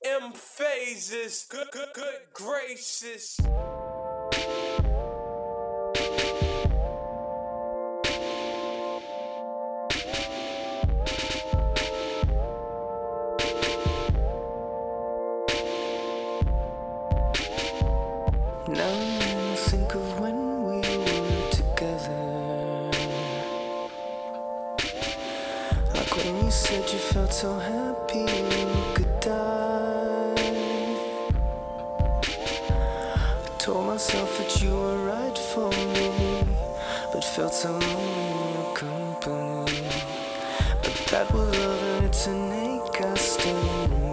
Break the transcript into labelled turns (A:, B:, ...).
A: M phases, good gracious.
B: Now and then I think of when we were together, like when you said you felt so happy you could die. I told myself that you were right for me, but felt so lonely in your company. But that was love and it's innate, I still